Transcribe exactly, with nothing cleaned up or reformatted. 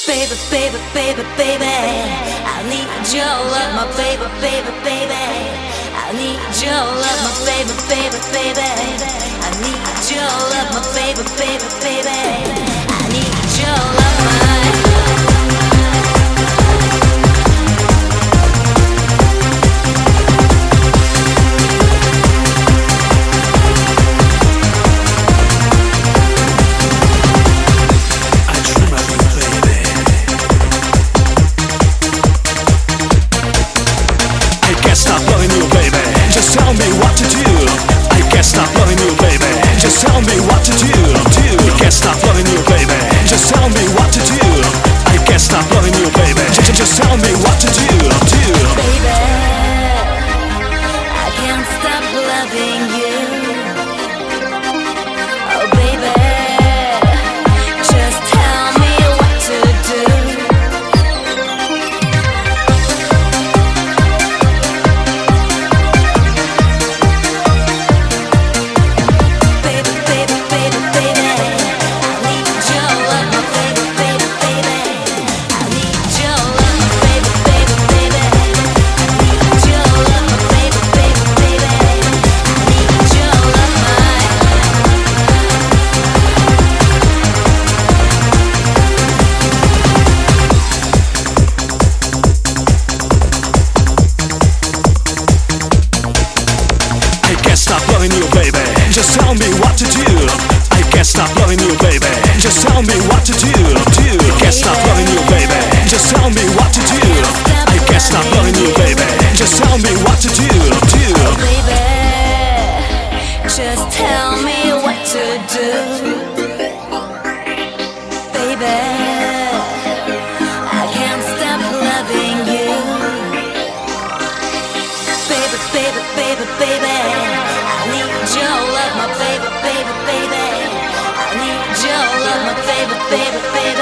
Baby, baby, baby, baby, I need your love, my baby, baby, baby. I need your love, my baby, baby, baby. I need your love, my baby, baby, baby. I need your love, my Just tell me what to do. I can't stop loving you, baby. Just tell me what to do. Do. I can't stop loving you, baby. Just tell me what to do. I can't stop loving you, baby. Just, just tell me what to do. Do. Baby, I can't stop loving you. Oh, baby, just tell me what to do. Stop loving you, baby. Just tell me what to do. I can't stop loving you, baby. Just tell me what to do. Do. I can't stop loving you, baby. Just tell me what to do. I can't stop loving you, baby. Just tell me what to do. Do. Oh, baby, just tell me what to do. Baby, I can't stop loving you. Baby, baby, baby, baby, I need your love, my baby, baby, baby. I need your love, my baby, baby, baby.